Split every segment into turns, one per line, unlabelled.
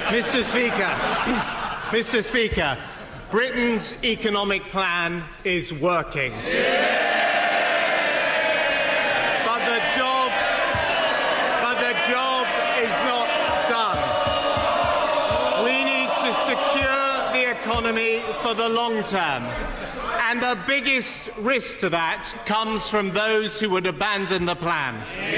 Mr. Speaker, Britain's economic plan is working. But the job is not done. We need to secure the economy for the long term. And the biggest risk to that comes from those who would abandon the plan.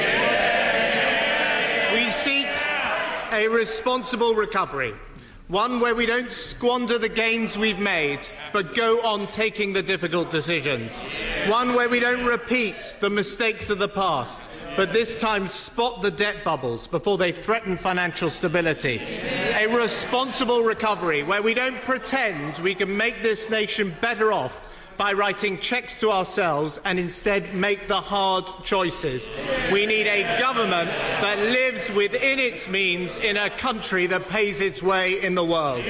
We seek a responsible recovery, one where we don't squander the gains we've made, but go on taking the difficult decisions. One where we don't repeat the mistakes of the past, but this time spot the debt bubbles before they threaten financial stability. A responsible recovery where we don't pretend we can make this nation better off by writing cheques to ourselves and instead make the hard choices. We need a government that lives within its means in a country that pays its way in the world.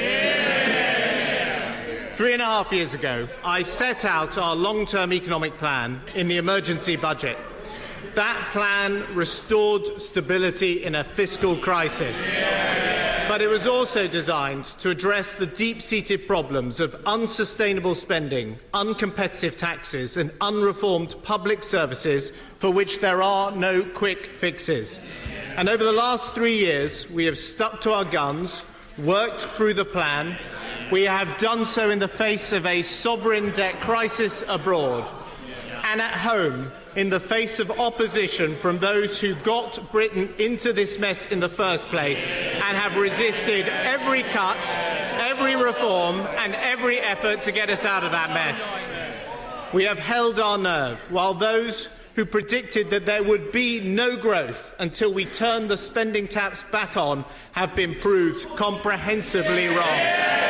3.5 years ago, I set out our long-term economic plan in the emergency budget. That plan restored stability in a fiscal crisis. But it was also designed to address the deep-seated problems of unsustainable spending, uncompetitive taxes and unreformed public services for which there are no quick fixes. And over the last 3 years, we have stuck to our guns, worked through the plan. We have done so in the face of a sovereign debt crisis abroad and at home, in the face of opposition from those who got Britain into this mess in the first place and have resisted every cut, every reform and every effort to get us out of that mess. We have held our nerve, while those who predicted that there would be no growth until we turned the spending taps back on have been proved comprehensively wrong.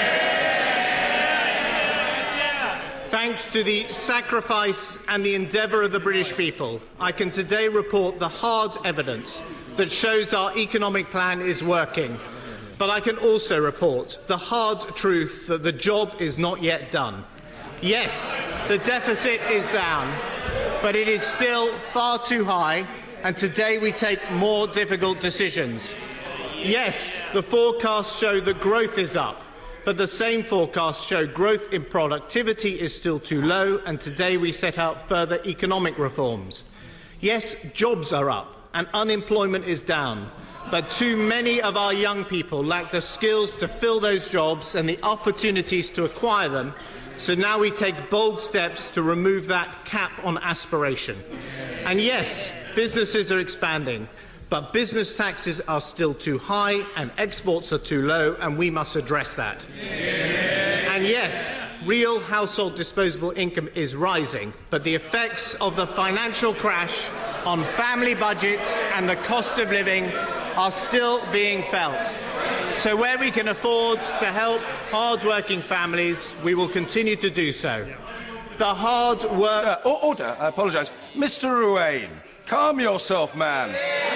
Thanks to the sacrifice and the endeavour of the British people, I can today report the hard evidence that shows our economic plan is working. But I can also report the hard truth that the job is not yet done. Yes, the deficit is down, but it is still far too high, and today we take more difficult decisions. Yes, the forecasts show that growth is up, but the same forecasts show growth in productivity is still too low, and today we set out further economic reforms. Yes, jobs are up and unemployment is down, but too many of our young people lack the skills to fill those jobs and the opportunities to acquire them, so now we take bold steps to remove that cap on aspiration. And yes, businesses are expanding, but business taxes are still too high and exports are too low, and we must address that. And yes, real household disposable income is rising, but the effects of the financial crash on family budgets and the cost of living are still being felt. So where we can afford to help hard-working families, we will continue to do so. The hard work...
Order, I apologise. Mr Ruane, calm yourself, man.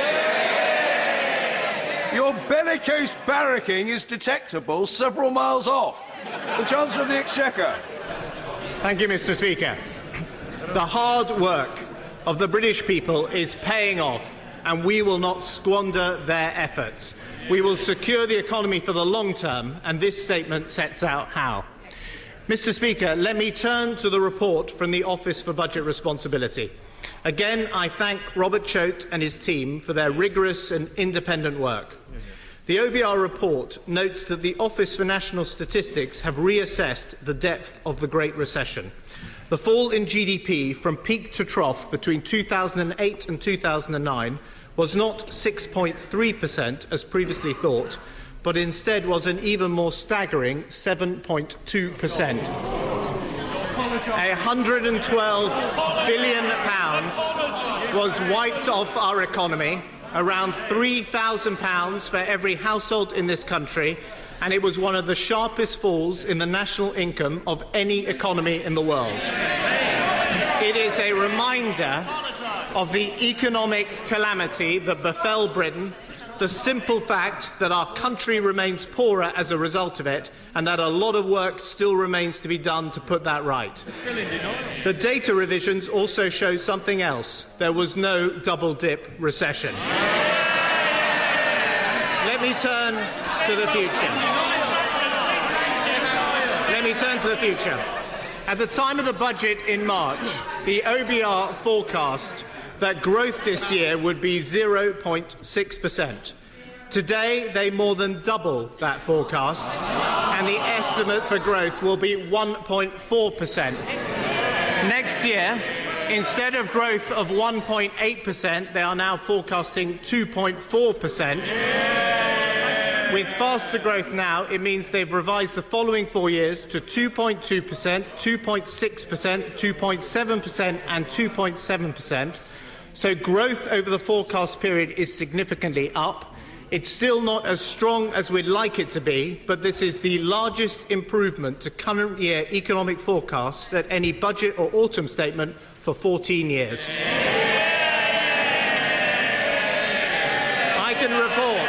Your bellicose barracking is detectable several miles off. The Chancellor of the Exchequer.
Thank you, Mr Speaker. The hard work of the British people is paying off, and we will not squander their efforts. We will secure the economy for the long term, and this statement sets out how. Mr Speaker, let me turn to the report from the Office for Budget Responsibility. Again, I thank Robert Choate and his team for their rigorous and independent work. The OBR report notes that the Office for National Statistics have reassessed the depth of the Great Recession. The fall in GDP from peak to trough between 2008 and 2009 was not 6.3% as previously thought, but instead was an even more staggering 7.2%. £112 billion was wiped off our economy, around £3,000 for every household in this country, and it was one of the sharpest falls in the national income of any economy in the world. It is a reminder of the economic calamity that befell Britain, the simple fact that our country remains poorer as a result of it, and that a lot of work still remains to be done to put that right. The data revisions also show something else. There was no double-dip recession. Let me turn to the future. Let me turn to the future. At the time of the budget in March, the OBR forecast that growth this year would be 0.6%. Today, they more than double that forecast, and the estimate for growth will be 1.4%. Next year, instead of growth of 1.8%, they are now forecasting 2.4%. With faster growth now, it means they've revised the following 4 years to 2.2%, 2.6%, 2.7% and 2.7%. So growth over the forecast period is significantly up. It's still not as strong as we'd like it to be, but this is the largest improvement to current year economic forecasts at any budget or autumn statement for 14 years. I can report,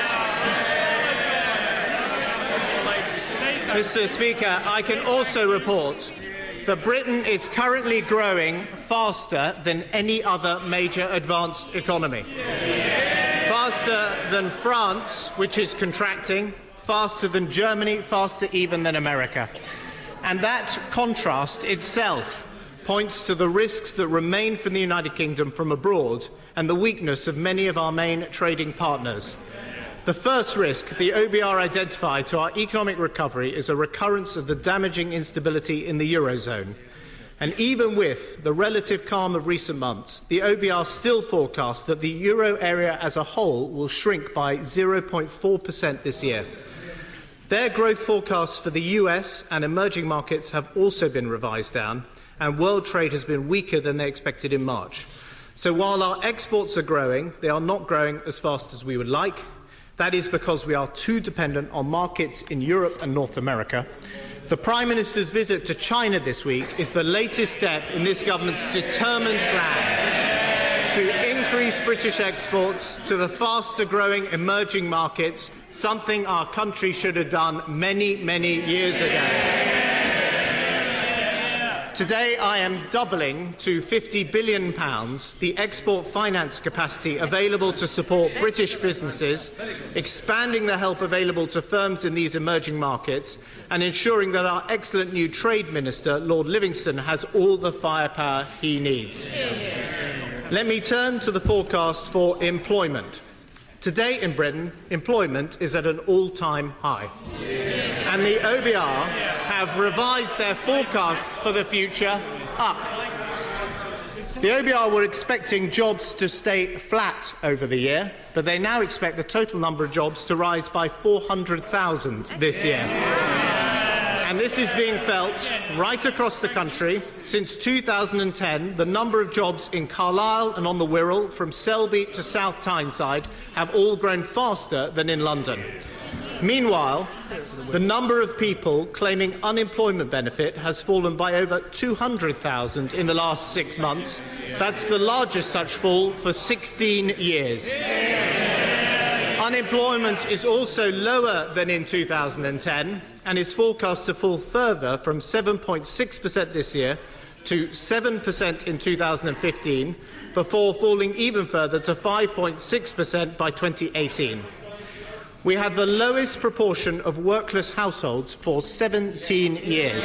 Mr. Speaker, I can also report that Britain is currently growing faster than any other major advanced economy. Faster than France, which is contracting, faster than Germany, faster even than America. And that contrast itself points to the risks that remain from the United Kingdom from abroad and the weakness of many of our main trading partners. The first risk the OBR identified to our economic recovery is a recurrence of the damaging instability in the Eurozone. And even with the relative calm of recent months, the OBR still forecasts that the euro area as a whole will shrink by 0.4% this year. Their growth forecasts for the US and emerging markets have also been revised down, and world trade has been weaker than they expected in March. So while our exports are growing, they are not growing as fast as we would like. That is because we are too dependent on markets in Europe and North America. The Prime Minister's visit to China this week is the latest step in this government's determined plan to increase British exports to the faster-growing emerging markets, something our country should have done many, many years ago. Today, I am doubling to £50 billion the export finance capacity available to support British businesses, expanding the help available to firms in these emerging markets, and ensuring that our excellent new Trade Minister, Lord Livingston, has all the firepower he needs. Let me turn to the forecast for employment. Today in Britain, employment is at an all-time high. And the OBR have revised their forecast for the future up. The OBR were expecting jobs to stay flat over the year, but they now expect the total number of jobs to rise by 400,000 this year. And this is being felt right across the country. Since 2010, the number of jobs in Carlisle and on the Wirral, from Selby to South Tyneside, have all grown faster than in London. Meanwhile, the number of people claiming unemployment benefit has fallen by over 200,000 in the last 6 months. That's the largest such fall for 16 years. Unemployment is also lower than in 2010 and is forecast to fall further from 7.6% this year to 7% in 2015, before falling even further to 5.6% by 2018. We have the lowest proportion of workless households for 17 years.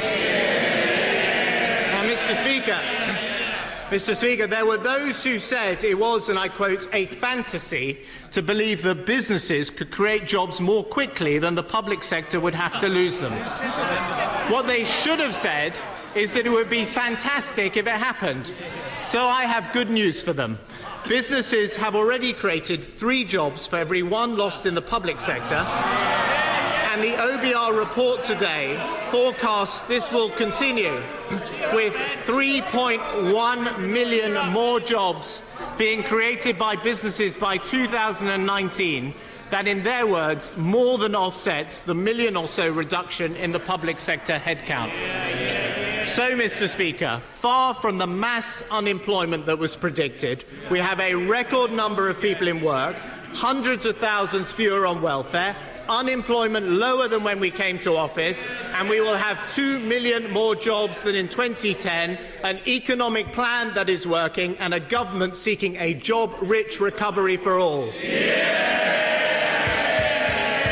Now, Mr. Speaker, there were those who said it was, and I quote, a fantasy to believe that businesses could create jobs more quickly than the public sector would have to lose them. What they should have said is that it would be fantastic if it happened. So I have good news for them. Businesses have already created 3 jobs for every 1 lost in the public sector, and the OBR report today forecasts this will continue, with 3.1 million more jobs being created by businesses by 2019. That, in their words, more than offsets the million or so reduction in the public sector headcount. So, Mr. Speaker, far from the mass unemployment that was predicted, we have a record number of people in work, hundreds of thousands fewer on welfare, unemployment lower than when we came to office, and we will have 2 million more jobs than in 2010, an economic plan that is working, and a government seeking a job-rich recovery for all.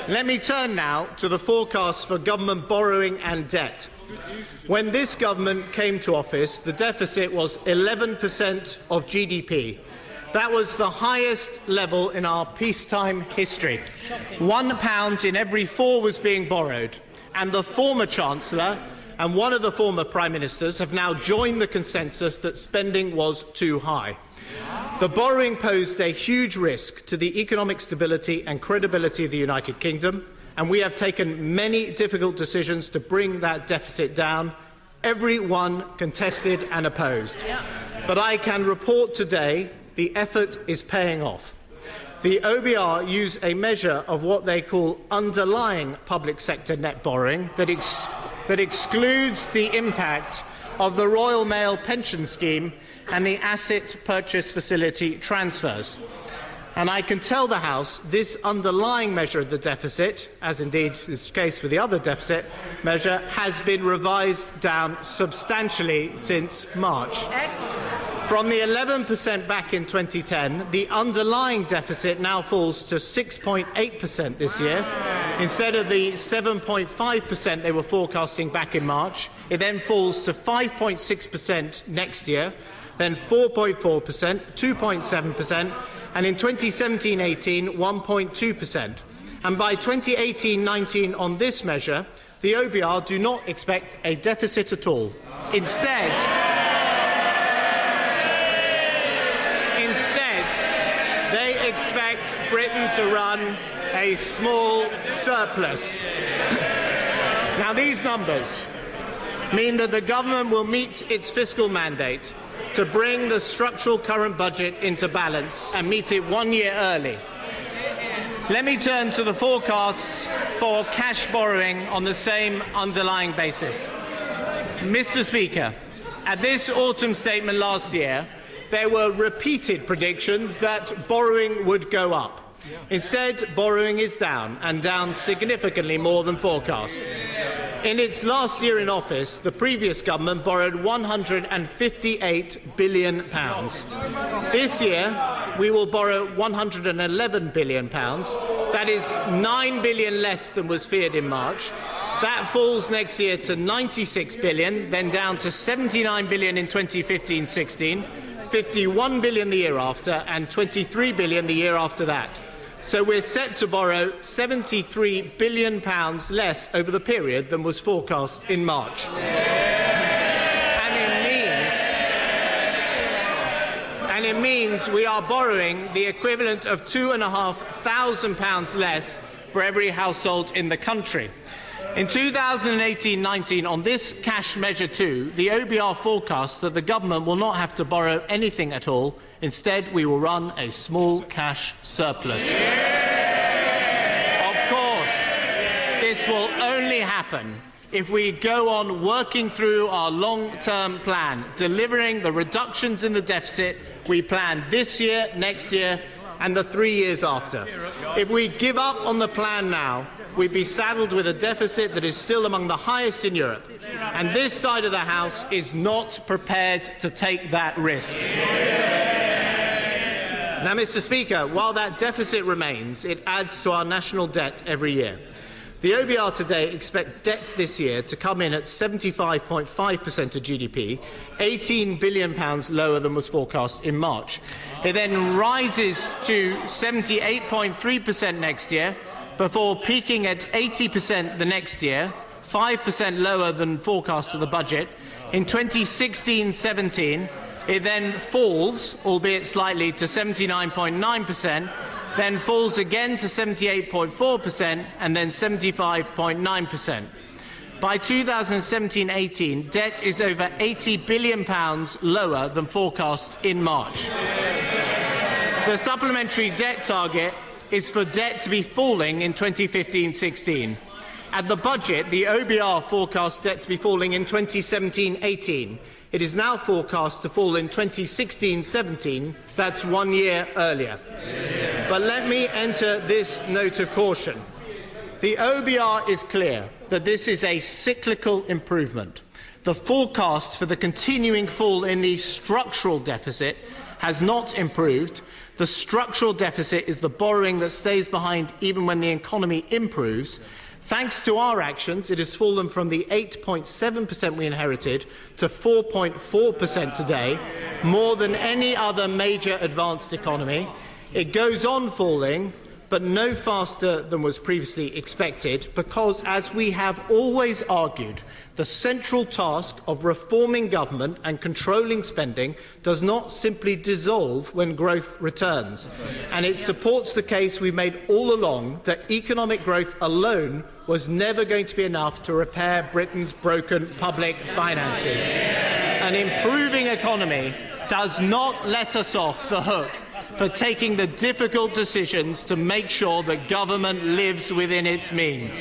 Let me turn now to the forecasts for government borrowing and debt. When this government came to office, the deficit was 11% of GDP. That was the highest level in our peacetime history. £1 in every 4 was being borrowed, and the former Chancellor and one of the former Prime Ministers have now joined the consensus that spending was too high. The borrowing posed a huge risk to the economic stability and credibility of the United Kingdom, and we have taken many difficult decisions to bring that deficit down, every one contested and opposed. But I can report today the effort is paying off. The OBR use a measure of what they call underlying public sector net borrowing that excludes the impact of the Royal Mail pension scheme and the asset purchase facility transfers. And I can tell the House this underlying measure of the deficit, as indeed is the case with the other deficit measure, has been revised down substantially since March. From the 11% back in 2010, the underlying deficit now falls to 6.8% this year. Instead of the 7.5% they were forecasting back in March, it then falls to 5.6% next year, then 4.4%, 2.7%, and in 2017-18, 1.2%. And by 2018-19 on this measure, the OBR do not expect a deficit at all. Instead, they expect Britain to run a small surplus. Now, these numbers mean that the government will meet its fiscal mandate to bring the structural current budget into balance and meet it 1 year early. Let me turn to the forecasts for cash borrowing on the same underlying basis. Mr. Speaker, at this autumn statement last year, there were repeated predictions that borrowing would go up. Instead, borrowing is down, and down significantly more than forecast. In its last year in office, the previous government borrowed £158 billion. This year, we will borrow £111 billion. That is £9 billion less than was feared in March. That falls next year to £96 billion, then down to £79 billion in 2015-16, £51 billion the year after, and £23 billion the year after that. So we're set to borrow £73 billion less over the period than was forecast in March. And it means we are borrowing the equivalent of £2,500 less for every household in the country. In 2018-19, on this cash measure 2, the OBR forecasts that the government will not have to borrow anything at all. Instead, we will run a small cash surplus. Of course, this will only happen if we go on working through our long-term plan, delivering the reductions in the deficit we planned this year, next year, and the 3 years after. If we give up on the plan now, we'd be saddled with a deficit that is still among the highest in Europe. And this side of the House is not prepared to take that risk. Now, Mr. Speaker, while that deficit remains, it adds to our national debt every year. The OBR today expect debt this year to come in at 75.5% of GDP, £18 billion lower than was forecast in March. It then rises to 78.3% next year, before peaking at 80% the next year, 5% lower than forecast of the budget. In 2016-17, it then falls, albeit slightly, to 79.9%, then falls again to 78.4%, and then 75.9%. By 2017-18, debt is over £80 billion lower than forecast in March. The supplementary debt target is for debt to be falling in 2015-16. At the budget, the OBR forecast debt to be falling in 2017-18. It is now forecast to fall in 2016-17. That's 1 year earlier. But let me enter this note of caution. The OBR is clear that this is a cyclical improvement. The forecast for the continuing fall in the structural deficit has not improved. The structural deficit is the borrowing that stays behind even when the economy improves. Thanks to our actions, it has fallen from the 8.7% we inherited to 4.4% today, more than any other major advanced economy. It goes on falling, but no faster than was previously expected, because, as we have always argued, the central task of reforming government and controlling spending does not simply dissolve when growth returns. And it supports the case we made all along that economic growth alone was never going to be enough to repair Britain's broken public finances. An improving economy does not let us off the hook for taking the difficult decisions to make sure that government lives within its means.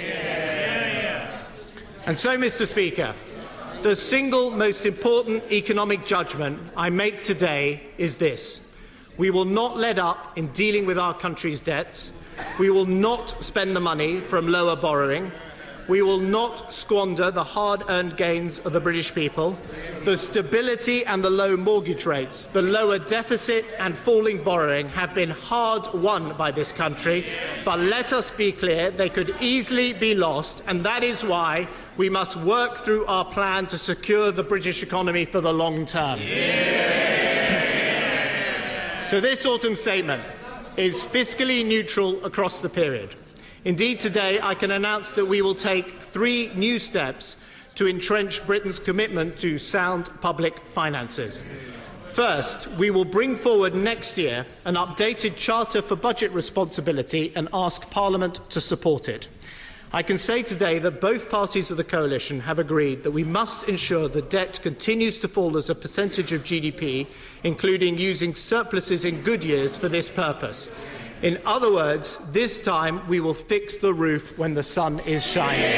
And so, Mr. Speaker, the single most important economic judgment I make today is this: we will not let up in dealing with our country's debts. We will not spend the money from lower borrowing. We will not squander the hard-earned gains of the British people. The stability and the low mortgage rates, the lower deficit and falling borrowing have been hard won by this country, but let us be clear, they could easily be lost, and that is why we must work through our plan to secure the British economy for the long term. So this autumn statement is fiscally neutral across the period. Indeed, today I can announce that we will take 3 new steps to entrench Britain's commitment to sound public finances. First, we will bring forward next year an updated Charter for Budget Responsibility and ask Parliament to support it. I can say today that both parties of the coalition have agreed that we must ensure the debt continues to fall as a percentage of GDP, including using surpluses in good years for this purpose. In other words, this time we will fix the roof when the sun is shining.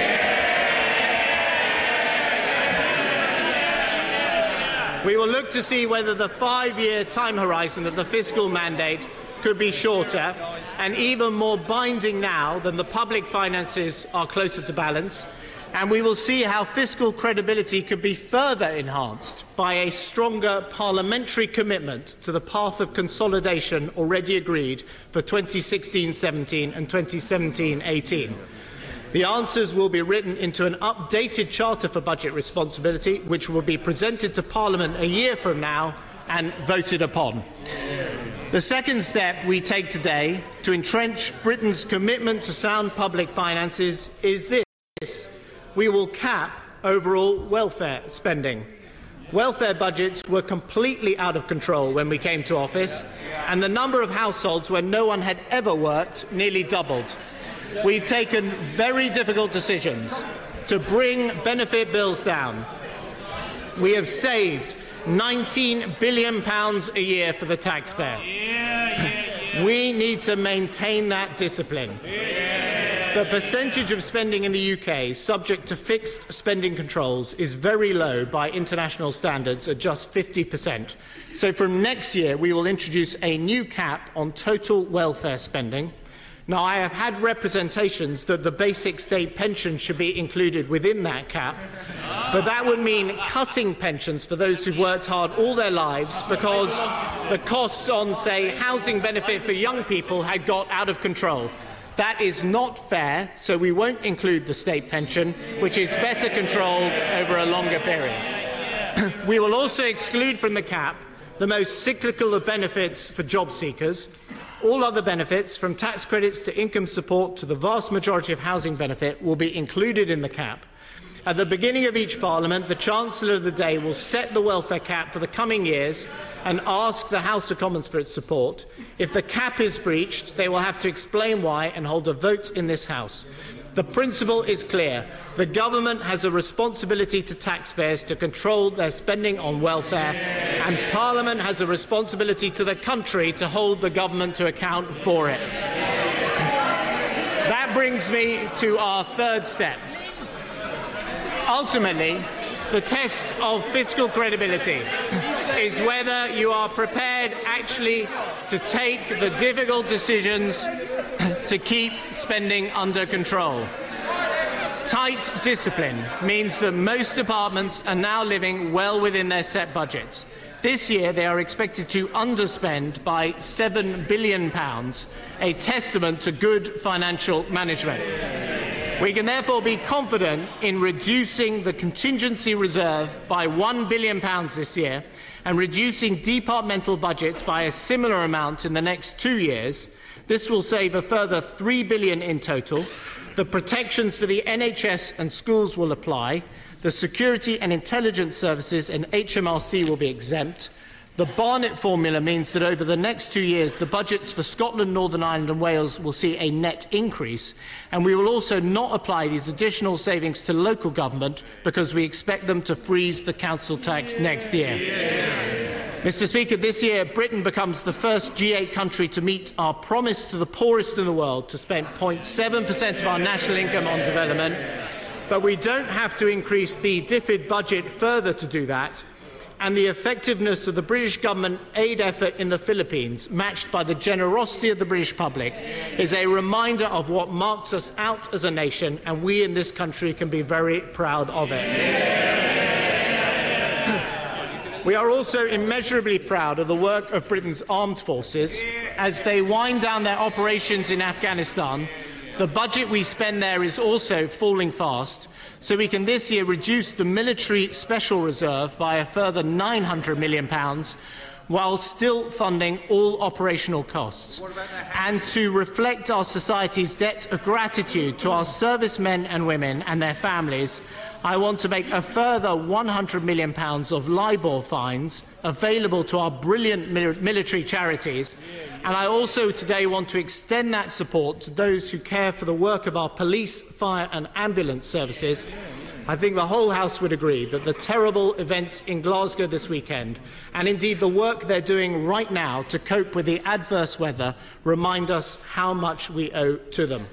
We will look to see whether the 5-year time horizon of the fiscal mandate could be shorter and even more binding now than the public finances are closer to balance, and we will see how fiscal credibility could be further enhanced by a stronger parliamentary commitment to the path of consolidation already agreed for 2016-17 and 2017-18. The answers will be written into an updated Charter for Budget Responsibility, which will be presented to Parliament a year from now and voted upon. The second step we take today to entrench Britain's commitment to sound public finances is this: we will cap overall welfare spending. Welfare budgets were completely out of control when we came to office, and the number of households where no one had ever worked nearly doubled. We've taken very difficult decisions to bring benefit bills down. We have saved £19 billion a year for the taxpayer. We need to maintain that discipline. The percentage of spending in the UK subject to fixed spending controls is very low by international standards at just 50%. So from next year we will introduce a new cap on total welfare spending. Now, I have had representations that the basic state pension should be included within that cap, but that would mean cutting pensions for those who've worked hard all their lives because the costs on, say, housing benefit for young people had got out of control. That is not fair, so we won't include the state pension, which is better controlled over a longer period. We will also exclude from the cap the most cyclical of benefits for job seekers. All other benefits, from tax credits to income support to the vast majority of housing benefit, will be included in the cap. At the beginning of each Parliament, the Chancellor of the day will set the welfare cap for the coming years and ask the House of Commons for its support. If the cap is breached, they will have to explain why and hold a vote in this House. The principle is clear. The government has a responsibility to taxpayers to control their spending on welfare, and Parliament has a responsibility to the country to hold the government to account for it. That brings me to our third step. Ultimately, the test of fiscal credibility is whether you are prepared actually to take the difficult decisions to keep spending under control. Tight discipline means that most departments are now living well within their set budgets. This year, they are expected to underspend by £7 billion, a testament to good financial management. We can therefore be confident in reducing the contingency reserve by £1 billion this year and reducing departmental budgets by a similar amount in the next 2 years. This will save a further £3 billion in total. The protections for the NHS and schools will apply. The security and intelligence services and HMRC will be exempt. The Barnett formula means that over the next 2 years, the budgets for Scotland, Northern Ireland and Wales will see a net increase, and we will also not apply these additional savings to local government because we expect them to freeze the council tax next year. Mr. Speaker, this year Britain becomes the first G8 country to meet our promise to the poorest in the world to spend 0.7% of our national income on development. But we don't have to increase the DFID budget further to do that, and the effectiveness of the British government aid effort in the Philippines, matched by the generosity of the British public, is a reminder of what marks us out as a nation, and we in this country can be very proud of it. We are also immeasurably proud of the work of Britain's armed forces as they wind down their operations in Afghanistan. The budget we spend there is also falling fast, so we can this year reduce the military special reserve by a further £900 million, while still funding all operational costs. And to reflect our society's debt of gratitude to our servicemen and women and their families, I want to make a further £100 million of LIBOR fines available to our brilliant military charities. And I also today want to extend that support to those who care for the work of our police, fire and ambulance services. I think the whole House would agree that the terrible events in Glasgow this weekend, and indeed the work they're doing right now to cope with the adverse weather, remind us how much we owe to them.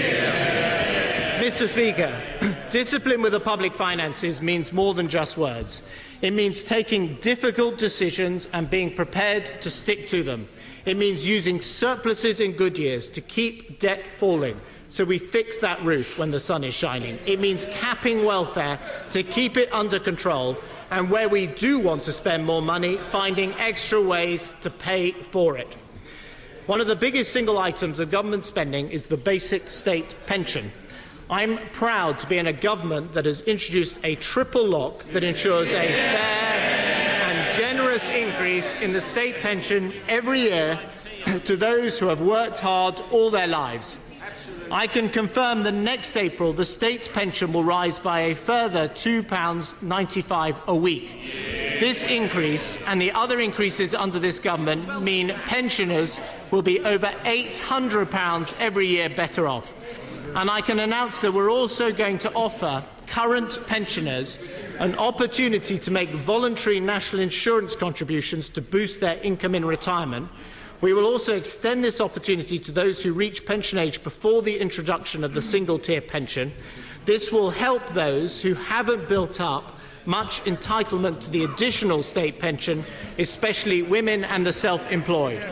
Mr. Speaker, discipline with the public finances means more than just words. It means taking difficult decisions and being prepared to stick to them. It means using surpluses in good years to keep debt falling, so we fix that roof when the sun is shining. It means capping welfare to keep it under control, and where we do want to spend more money, finding extra ways to pay for it. One of the biggest single items of government spending is the basic state pension. I'm proud to be in a government that has introduced a triple lock that ensures a fair and generous increase in the state pension every year to those who have worked hard all their lives. I can confirm that next April the state pension will rise by a further £2.95 a week. This increase and the other increases under this government mean pensioners will be over £800 every year better off. And I can announce that we're also going to offer current pensioners an opportunity to make voluntary national insurance contributions to boost their income in retirement. We will also extend this opportunity to those who reach pension age before the introduction of the single-tier pension. This will help those who haven't built up much entitlement to the additional state pension, especially women and the self-employed.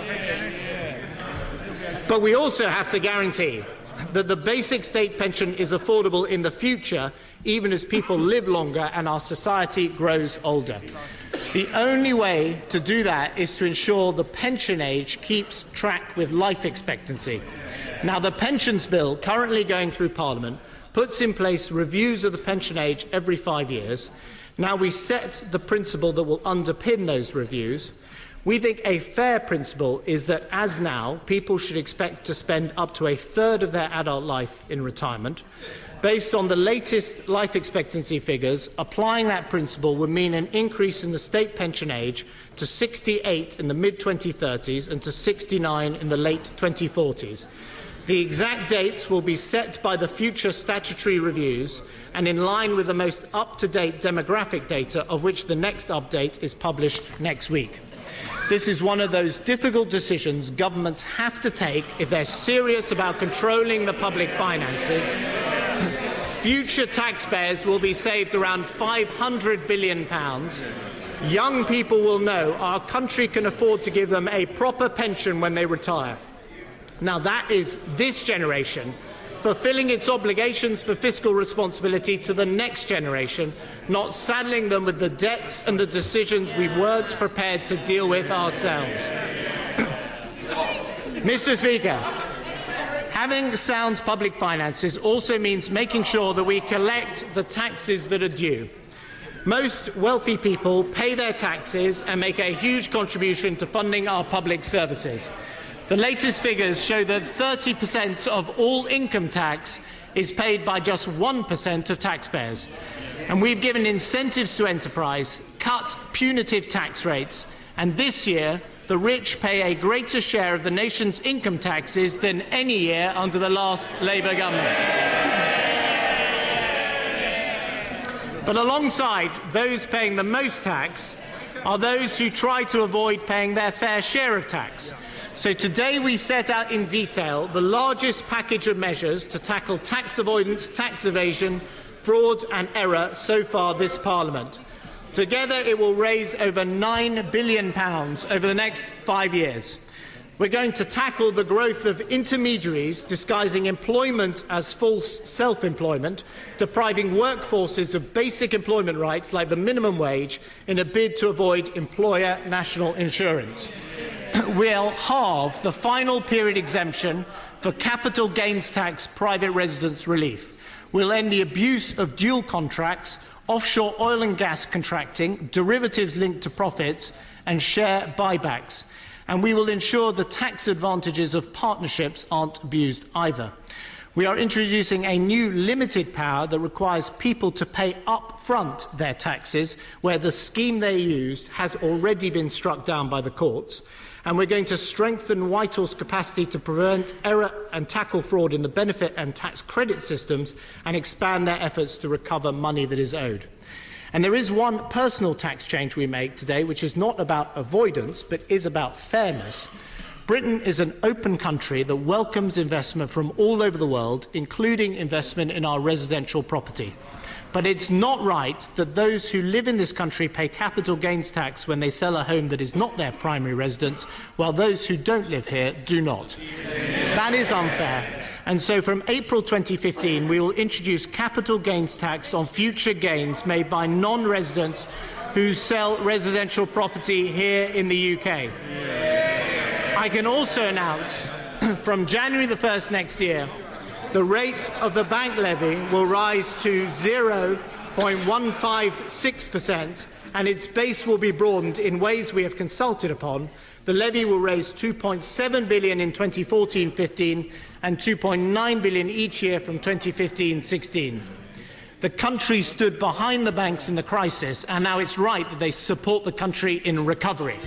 But we also have to guarantee that the basic state pension is affordable in the future, even as people live longer and our society grows older. The only way to do that is to ensure the pension age keeps track with life expectancy. Now, the Pensions Bill, currently going through Parliament, puts in place reviews of the pension age every 5 years. Now we set the principle that will underpin those reviews. We think a fair principle is that, as now, people should expect to spend up to a third of their adult life in retirement. Based on the latest life expectancy figures, applying that principle would mean an increase in the state pension age to 68 in the mid-2030s and to 69 in the late 2040s. The exact dates will be set by the future statutory reviews and in line with the most up-to-date demographic data, of which the next update is published next week. This is one of those difficult decisions governments have to take if they're serious about controlling the public finances. Future taxpayers will be saved around £500 billion. Young people will know our country can afford to give them a proper pension when they retire. Now, that is this generation fulfilling its obligations for fiscal responsibility to the next generation, not saddling them with the debts and the decisions we weren't prepared to deal with ourselves. Mr. Speaker, having sound public finances also means making sure that we collect the taxes that are due. Most wealthy people pay their taxes and make a huge contribution to funding our public services. The latest figures show that 30% of all income tax is paid by just 1% of taxpayers. And we've given incentives to enterprise, cut punitive tax rates, and this year the rich pay a greater share of the nation's income taxes than any year under the last Labour government. But alongside those paying the most tax are those who try to avoid paying their fair share of tax. So today we set out in detail the largest package of measures to tackle tax avoidance, tax evasion, fraud and error so far this Parliament. Together it will raise over £9 billion over the next 5 years. We're going to tackle the growth of intermediaries disguising employment as false self-employment, depriving workforces of basic employment rights like the minimum wage in a bid to avoid employer national insurance. We'll halve the final period exemption for capital gains tax private residence relief. We'll end the abuse of dual contracts, offshore oil and gas contracting, derivatives linked to profits and share buybacks. And we will ensure the tax advantages of partnerships aren't abused either. We are introducing a new limited power that requires people to pay up front their taxes where the scheme they used has already been struck down by the courts. And we're going to strengthen Whitehall's capacity to prevent error and tackle fraud in the benefit and tax credit systems and expand their efforts to recover money that is owed. And there is one personal tax change we make today which is not about avoidance but is about fairness. Britain is an open country that welcomes investment from all over the world, including investment in our residential property. But it's not right that those who live in this country pay capital gains tax when they sell a home that is not their primary residence, while those who don't live here do not. That is unfair. And so from April 2015, we will introduce capital gains tax on future gains made by non-residents who sell residential property here in the UK. I can also announce from January the 1st next year, the rate of the bank levy will rise to 0.156% and its base will be broadened in ways we have consulted upon. The levy will raise £2.7 billion in 2014-15 and £2.9 billion each year from 2015-16. The country stood behind the banks in the crisis, and now it's right that they support the country in recovery.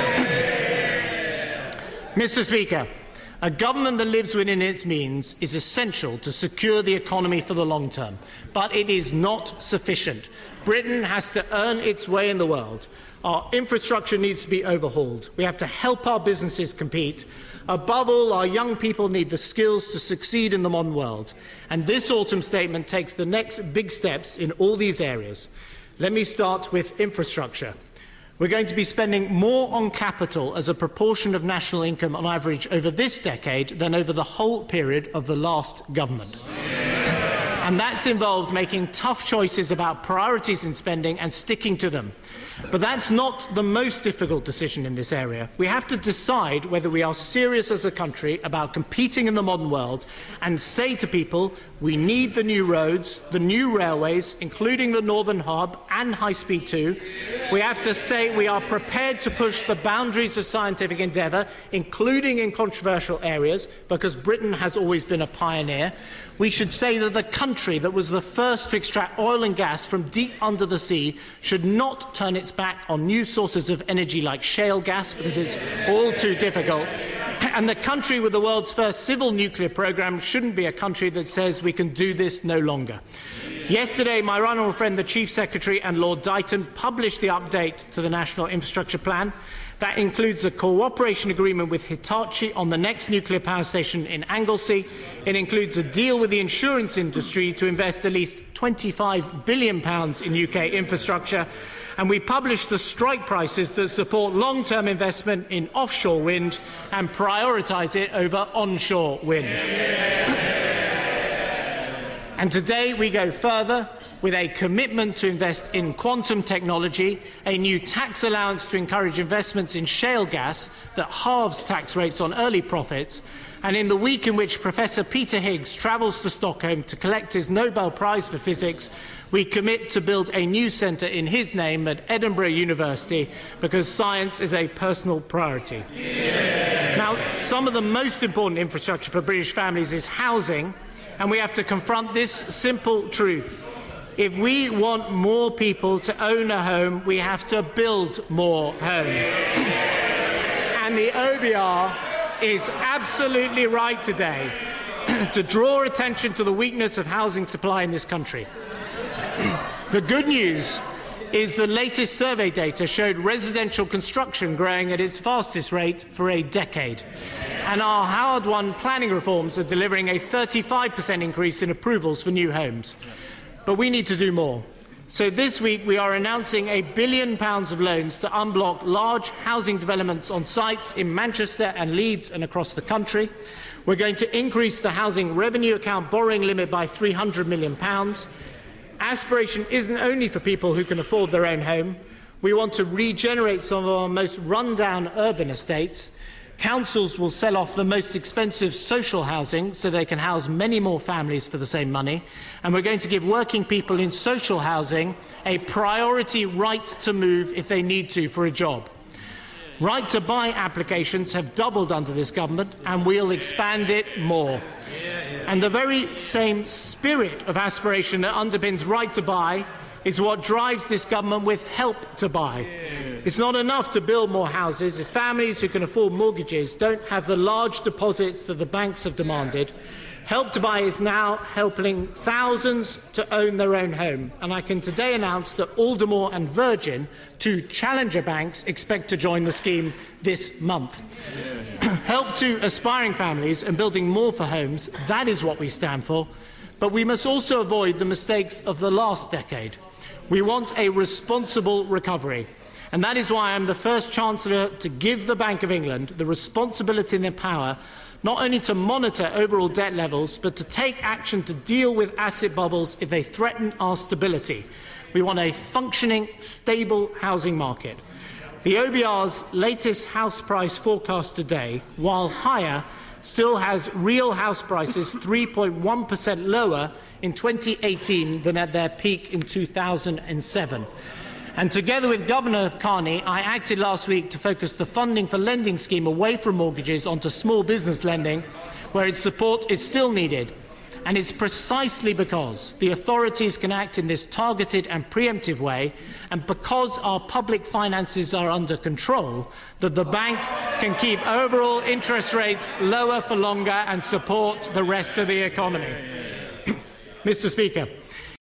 Mr. Speaker, a government that lives within its means is essential to secure the economy for the long term, but it is not sufficient. Britain has to earn its way in the world. Our infrastructure needs to be overhauled. We have to help our businesses compete. Above all, our young people need the skills to succeed in the modern world. And this autumn statement takes the next big steps in all these areas. Let me start with infrastructure. We're going to be spending more on capital as a proportion of national income on average over this decade than over the whole period of the last government. And that's involved making tough choices about priorities in spending and sticking to them. But that's not the most difficult decision in this area. We have to decide whether we are serious as a country about competing in the modern world and say to people, we need the new roads, the new railways, including the Northern Hub and High Speed 2. We have to say we are prepared to push the boundaries of scientific endeavour, including in controversial areas, because Britain has always been a pioneer. We should say that the country that was the first to extract oil and gas from deep under the sea should not turn its back on new sources of energy like shale gas, because it's all too difficult. And the country with the world's first civil nuclear programme shouldn't be a country that says we can do this no longer. Yesterday, my honourable friend, the Chief Secretary and Lord Dighton published the update to the National Infrastructure Plan. That includes a cooperation agreement with Hitachi on the next nuclear power station in Anglesey. It includes a deal with the insurance industry to invest at least £25 billion in UK infrastructure. And we published the strike prices that support long-term investment in offshore wind and prioritise it over onshore wind. And today we go further with a commitment to invest in quantum technology, a new tax allowance to encourage investments in shale gas that halves tax rates on early profits, and in the week in which Professor Peter Higgs travels to Stockholm to collect his Nobel Prize for Physics, we commit to build a new centre in his name at Edinburgh University because science is a personal priority. Yeah. Now, some of the most important infrastructure for British families is housing, and we have to confront this simple truth. If we want more people to own a home, we have to build more homes. And the OBR is absolutely right today to draw attention to the weakness of housing supply in this country. The good news is the latest survey data showed residential construction growing at its fastest rate for a decade. And our hard-won planning reforms are delivering a 35% increase in approvals for new homes. But we need to do more. So this week we are announcing £1 billion of loans to unblock large housing developments on sites in Manchester and Leeds and across the country. We're going to increase the housing revenue account borrowing limit by £300 million. Aspiration isn't only for people who can afford their own home. We want to regenerate some of our most run-down urban estates. Councils will sell off the most expensive social housing so they can house many more families for the same money. And we're going to give working people in social housing a priority right to move if they need to for a job. Right to buy applications have doubled under this government, and we'll expand it more. And the very same spirit of aspiration that underpins right to buy is what drives this government with Help to Buy. It's not enough to build more houses if families who can afford mortgages don't have the large deposits that the banks have demanded. Help to Buy is now helping thousands to own their own home, and I can today announce that Aldermore and Virgin, two challenger banks, expect to join the scheme this month. Help to aspiring families and building more for homes, that is what we stand for, but we must also avoid the mistakes of the last decade. We want a responsible recovery, and that is why I am the first Chancellor to give the Bank of England the responsibility and the power not only to monitor overall debt levels, but to take action to deal with asset bubbles if they threaten our stability. We want a functioning, stable housing market. The OBR's latest house price forecast today, while higher, still has real house prices 3.1% lower in 2018 than at their peak in 2007. And together with Governor Carney, I acted last week to focus the funding for lending scheme away from mortgages onto small business lending, where its support is still needed. And it's precisely because the authorities can act in this targeted and preemptive way, and because our public finances are under control, that the bank can keep overall interest rates lower for longer and support the rest of the economy. Mr. Speaker,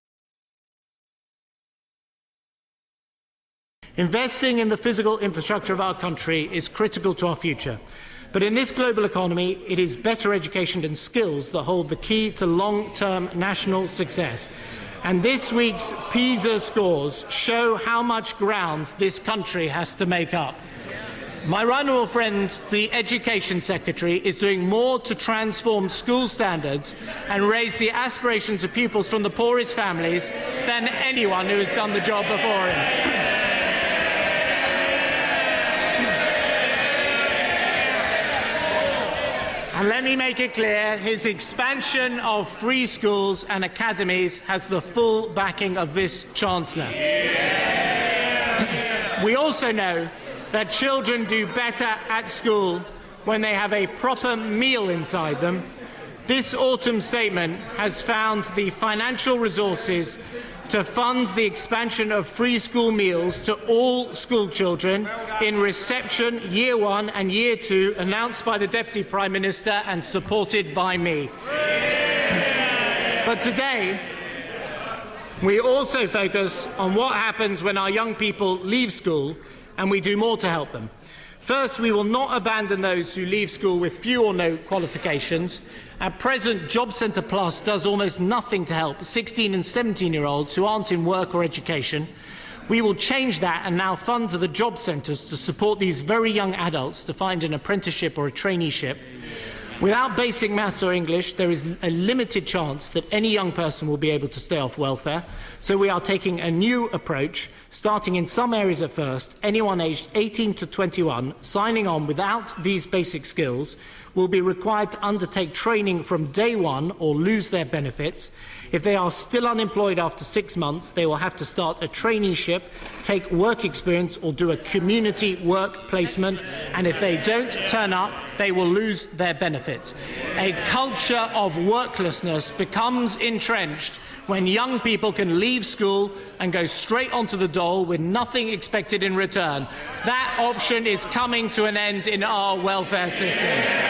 investing in the physical infrastructure of our country is critical to our future. But in this global economy, it is better education and skills that hold the key to long-term national success. And this week's PISA scores show how much ground this country has to make up. My honourable friend, the Education Secretary, is doing more to transform school standards and raise the aspirations of pupils from the poorest families than anyone who has done the job before him. And let me make it clear, his expansion of free schools and academies has the full backing of this Chancellor. We also know that children do better at school when they have a proper meal inside them. This autumn statement has found the financial resources to fund the expansion of free school meals to all school children in reception Year 1 and Year 2, announced by the Deputy Prime Minister and supported by me. But today, we also focus on what happens when our young people leave school, and we do more to help them. First, we will not abandon those who leave school with few or no qualifications. At present, Job Centre Plus does almost nothing to help 16 and 17-year-olds who aren't in work or education. We will change that and now fund the job centres to support these very young adults to find an apprenticeship or a traineeship. Without basic maths or English, there is a limited chance that any young person will be able to stay off welfare. So we are taking a new approach, starting in some areas at first. Anyone aged 18 to 21 signing on without these basic skills will be required to undertake training from day one or lose their benefits. If they are still unemployed after 6 months, they will have to start a traineeship, take work experience or do a community work placement, and if they don't turn up, they will lose their benefits. A culture of worklessness becomes entrenched when young people can leave school and go straight onto the dole with nothing expected in return. That option is coming to an end in our welfare system.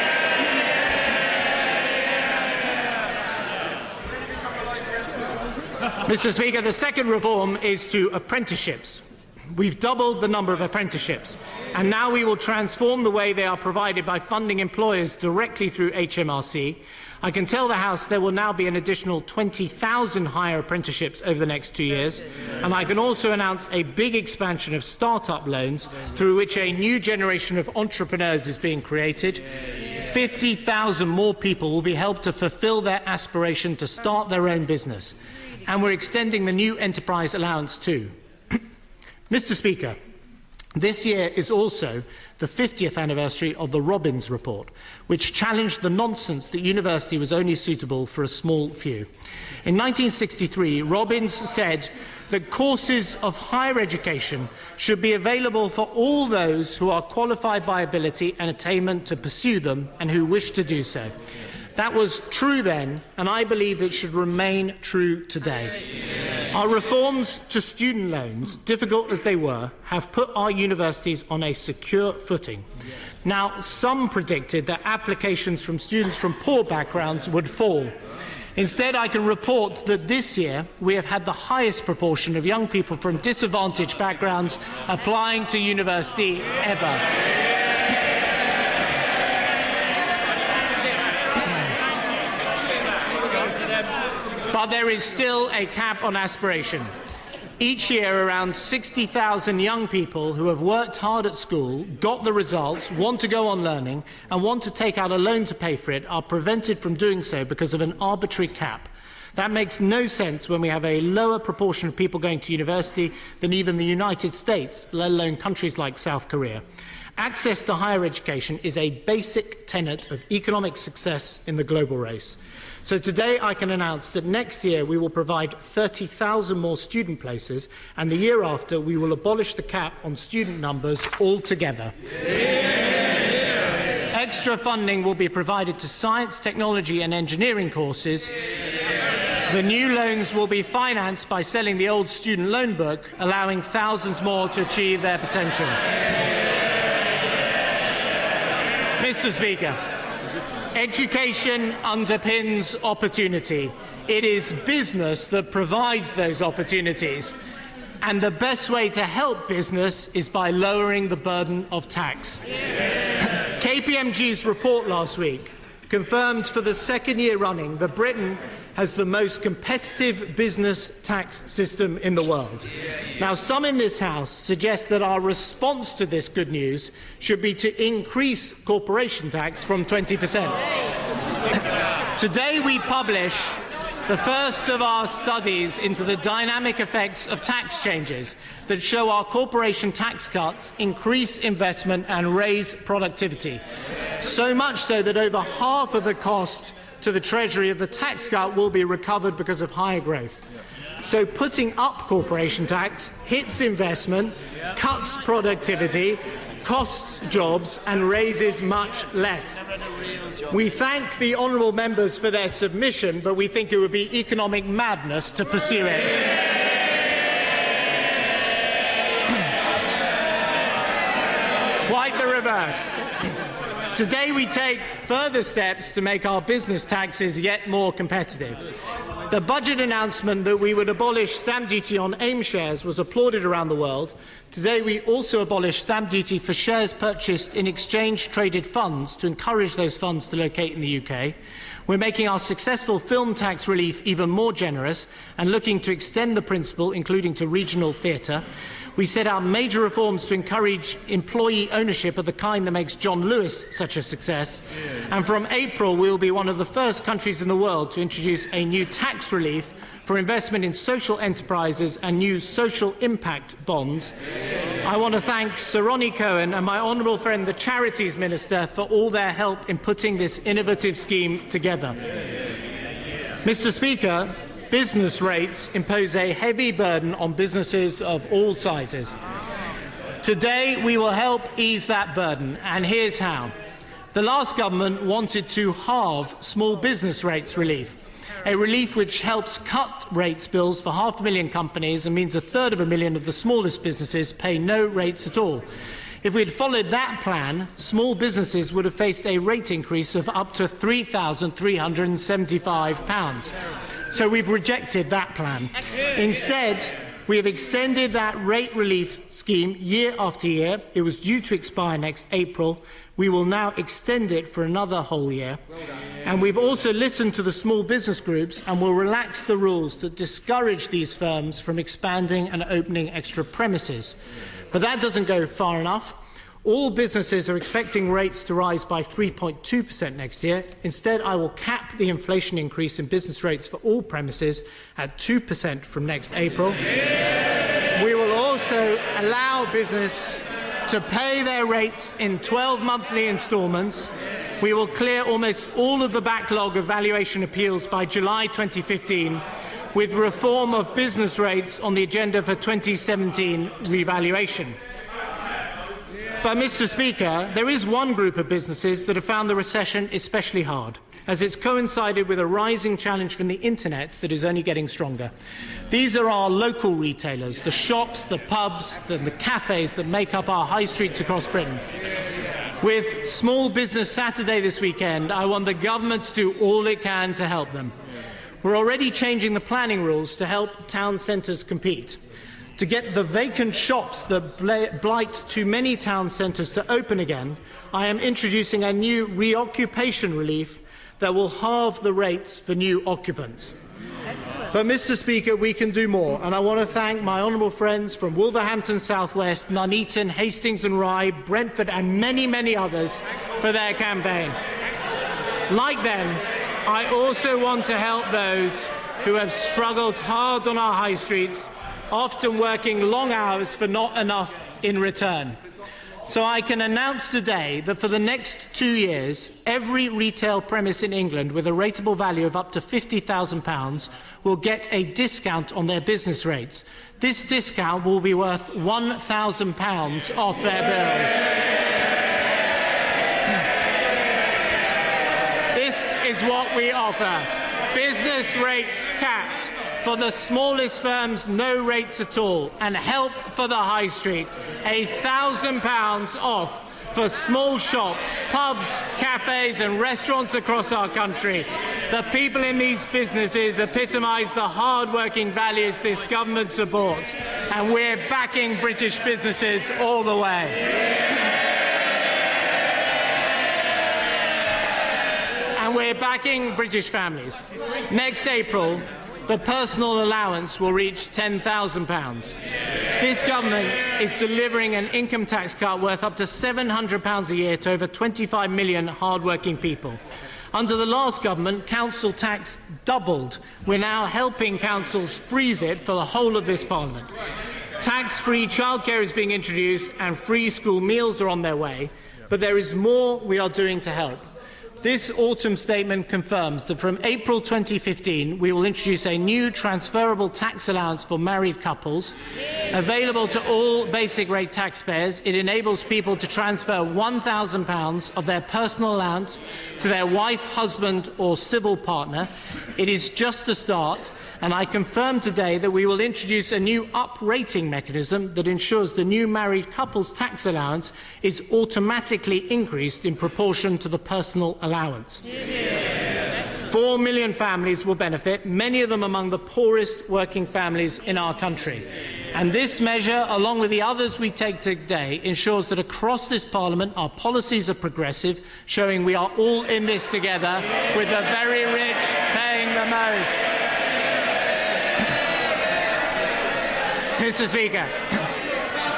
Mr. Speaker, the second reform is to apprenticeships. We've doubled the number of apprenticeships, and now we will transform the way they are provided by funding employers directly through HMRC. I can tell the House there will now be an additional 20,000 higher apprenticeships over the next 2 years, and I can also announce a big expansion of start-up loans through which a new generation of entrepreneurs is being created. 50,000 more people will be helped to fulfil their aspiration to start their own business. And we're extending the new enterprise allowance too. Mr. Speaker, this year is also the 50th anniversary of the Robbins Report, which challenged the nonsense that university was only suitable for a small few. In 1963, Robbins said that courses of higher education should be available for all those who are qualified by ability and attainment to pursue them and who wish to do so. That was true then, and I believe it should remain true today. Our reforms to student loans, difficult as they were, have put our universities on a secure footing. Now, some predicted that applications from students from poor backgrounds would fall. Instead, I can report that this year we have had the highest proportion of young people from disadvantaged backgrounds applying to university ever. But there is still a cap on aspiration. Each year, around 60,000 young people who have worked hard at school, got the results, want to go on learning, and want to take out a loan to pay for it are prevented from doing so because of an arbitrary cap. That makes no sense when we have a lower proportion of people going to university than even the United States, let alone countries like South Korea. Access to higher education is a basic tenet of economic success in the global race. So today I can announce that next year we will provide 30,000 more student places, and the year after we will abolish the cap on student numbers altogether. Extra funding will be provided to science, technology and engineering courses. The new loans will be financed by selling the old student loan book, allowing thousands more to achieve their potential. Mr. Speaker, education underpins opportunity. It is business that provides those opportunities. And the best way to help business is by lowering the burden of tax. KPMG's report last week confirmed for the second year running that Britain has the most competitive business tax system in the world. Now, some in this House suggest that our response to this good news should be to increase corporation tax from 20%. Today we publish the first of our studies into the dynamic effects of tax changes that show our corporation tax cuts increase investment and raise productivity. So much so that over half of the cost to the Treasury of the tax cut will be recovered because of higher growth. So putting up corporation tax hits investment, cuts productivity, costs jobs and raises much less. We thank the honourable members for their submission, but we think it would be economic madness to pursue it. Quite the reverse. Today we take further steps to make our business taxes yet more competitive. The budget announcement that we would abolish stamp duty on AIM shares was applauded around the world. Today we also abolish stamp duty for shares purchased in exchange-traded funds to encourage those funds to locate in the UK. We're making our successful film tax relief even more generous and looking to extend the principle, including to regional theatre. We set out major reforms to encourage employee ownership of the kind that makes John Lewis such a success. And from April, we will be one of the first countries in the world to introduce a new tax relief for investment in social enterprises and new social impact bonds. I want to thank Sir Ronnie Cohen and my honourable friend, the Charities Minister, for all their help in putting this innovative scheme together. Mr. Speaker, business rates impose a heavy burden on businesses of all sizes. Today, we will help ease that burden, and here's how. The last government wanted to halve small business rates relief, a relief which helps cut rates bills for 500,000 companies and means 1/3 of the smallest businesses pay no rates at all. If we had followed that plan, small businesses would have faced a rate increase of up to £3,375. So we've rejected that plan. Instead, we have extended that rate relief scheme year after year. It was due to expire next April. We will now extend it for another whole year. And we've also listened to the small business groups and will relax the rules that discourage these firms from expanding and opening extra premises. But that doesn't go far enough. All businesses are expecting rates to rise by 3.2% next year. Instead, I will cap the inflation increase in business rates for all premises at 2% from next April. We will also allow business to pay their rates in 12 monthly instalments. We will clear almost all of the backlog of valuation appeals by July 2015, with reform of business rates on the agenda for 2017 revaluation. But, Mr. Speaker, there is one group of businesses that have found the recession especially hard, as it's coincided with a rising challenge from the internet that is only getting stronger. These are our local retailers, the shops, the pubs, the cafes that make up our high streets across Britain. With Small Business Saturday this weekend, I want the government to do all it can to help them. We're already changing the planning rules to help town centres compete. To get the vacant shops that blight too many town centres to open again, I am introducing a new reoccupation relief that will halve the rates for new occupants. But, Mr. Speaker, we can do more, and I want to thank my honourable friends from Wolverhampton South West, Nuneaton, Hastings and Rye, Brentford and many, many others for their campaign. Like them, I also want to help those who have struggled hard on our high streets, often working long hours for not enough in return. So I can announce today that for the next 2 years, every retail premise in England with a rateable value of up to £50,000 will get a discount on their business rates. This discount will be worth £1,000 off their bills. This is what we offer. Business rates capped. For the smallest firms, no rates at all, and help for the high street. £1,000 off for small shops, pubs, cafes and restaurants across our country. The people in these businesses epitomise the hard-working values this government supports, and we're backing British businesses all the way. And we're backing British families. Next April, the personal allowance will reach £10,000. This government is delivering an income tax cut worth up to £700 a year to over 25 million hard-working people. Under the last government, council tax doubled. We're now helping councils freeze it for the whole of this Parliament. Tax-free childcare is being introduced and free school meals are on their way, but there is more we are doing to help. This autumn statement confirms that from April 2015 we will introduce a new transferable tax allowance for married couples. Available to all basic rate taxpayers, it enables people to transfer £1,000 of their personal allowance to their wife, husband or civil partner. It is just a start, and I confirm today that we will introduce a new up-rating mechanism that ensures the new married couple's tax allowance is automatically increased in proportion to the personal allowance. 4 million families will benefit, many of them among the poorest working families in our country. And this measure, along with the others we take today, ensures that across this Parliament our policies are progressive, showing we are all in this together, with the very rich paying the most. Mr. Speaker,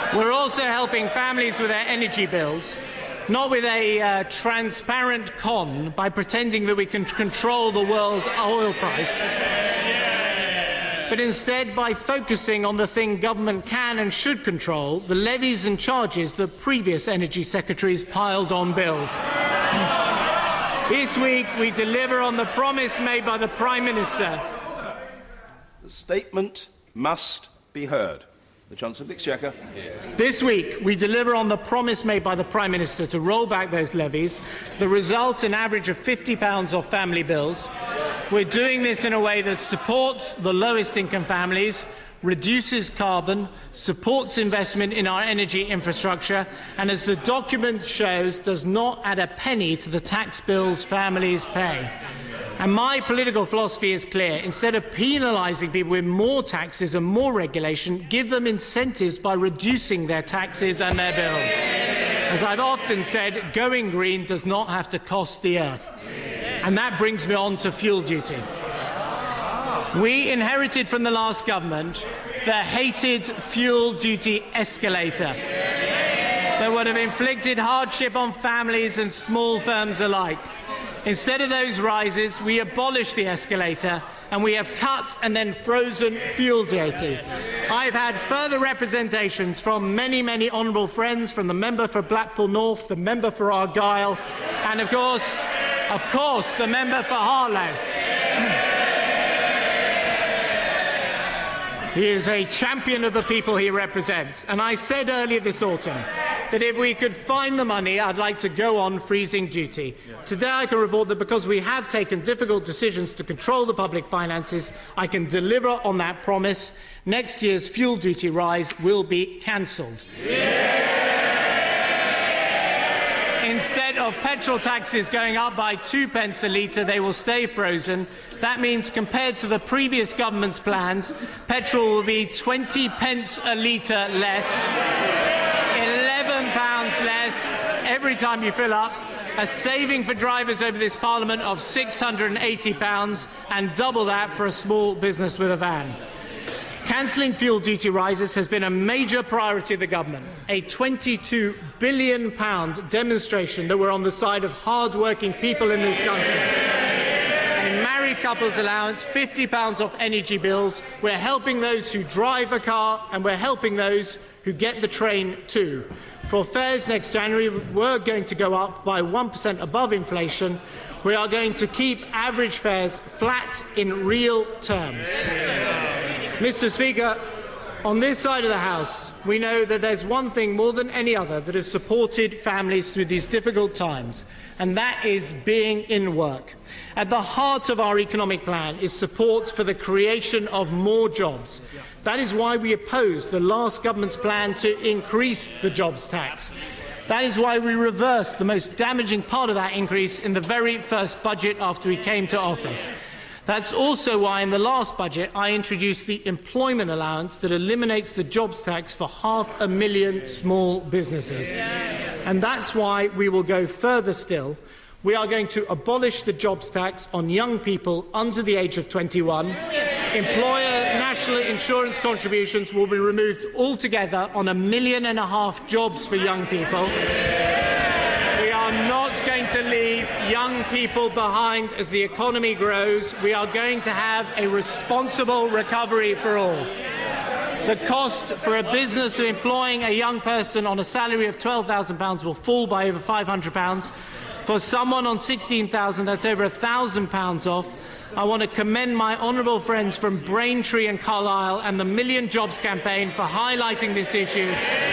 We're also helping families with their energy bills, not with a transparent con by pretending that we can control the world oil price, but instead by focusing on the thing government can and should control, the levies and charges that previous energy secretaries piled on bills. This week we deliver on the promise made by the Prime Minister.
The statement must be heard. The Chancellor of the Exchequer.
This week, we deliver on the promise made by the Prime Minister to roll back those levies. The result, an average of £50 off family bills. We're doing this in a way that supports the lowest income families, reduces carbon, supports investment in our energy infrastructure, and as the document shows, does not add a penny to the tax bills families pay. And my political philosophy is clear. Instead of penalising people with more taxes and more regulation, give them incentives by reducing their taxes and their bills. As I've often said, going green does not have to cost the earth. And that brings me on to fuel duty. We inherited from the last government the hated fuel duty escalator that would have inflicted hardship on families and small firms alike. Instead of those rises, we abolished the escalator and we have cut and then frozen fuel duty. I've had further representations from many honourable friends, from the member for Blackpool North, the member for Argyll, and of course, the member for Harlow. He is a champion of the people he represents, and I said earlier this autumn that if we could find the money, I'd like to go on freezing duty. Today I can report that because we have taken difficult decisions to control the public finances, I can deliver on that promise. Next year's fuel duty rise will be cancelled. Instead of petrol taxes going up by 2p a litre, they will stay frozen. That means, compared to the previous government's plans, petrol will be 20p a litre less, £11 less every time you fill up, a saving for drivers over this Parliament of £680 and double that for a small business with a van. Cancelling fuel duty rises has been a major priority of the government, a £22 billion demonstration that we're on the side of hard-working people in this country. A married couple's allowance, £50 off energy bills. We're helping those who drive a car and we're helping those who get the train too. For fares next January, we're going to go up by 1% above inflation. We are going to keep average fares flat in real terms. Mr. Speaker, on this side of the House, we know that there's one thing more than any other that has supported families through these difficult times, and that is being in work. At the heart of our economic plan is support for the creation of more jobs. That is why we opposed the last government's plan to increase the jobs tax. That is why we reversed the most damaging part of that increase in the very first budget after we came to office. That's also why in the last budget I introduced the employment allowance that eliminates the jobs tax for 500,000 small businesses. And that's why we will go further still. We are going to abolish the jobs tax on young people under the age of 21. Employer national insurance contributions will be removed altogether on 1.5 million jobs for young people. We are not going to leave young people behind as the economy grows. We are going to have a responsible recovery for all. The cost for a business of employing a young person on a salary of £12,000 will fall by over £500. For someone on £16,000, that's over £1,000 off. I want to commend my honourable friends from Braintree and Carlisle and the Million Jobs campaign for highlighting this issue.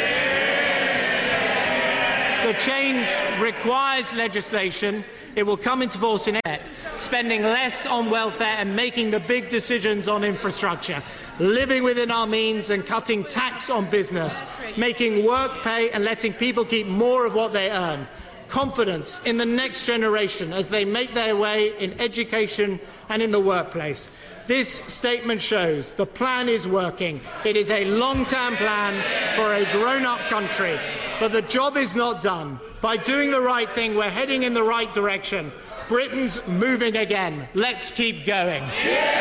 The change requires legislation. It will come into force in spending less on welfare and making the big decisions on infrastructure, living within our means and cutting tax on business, making work pay and letting people keep more of what they earn. Confidence in the next generation as they make their way in education and in the workplace. This statement shows the plan is working. It is a long-term plan for a grown-up country. But the job is not done. By doing the right thing, we're heading in the right direction. Britain's moving again. Let's keep going.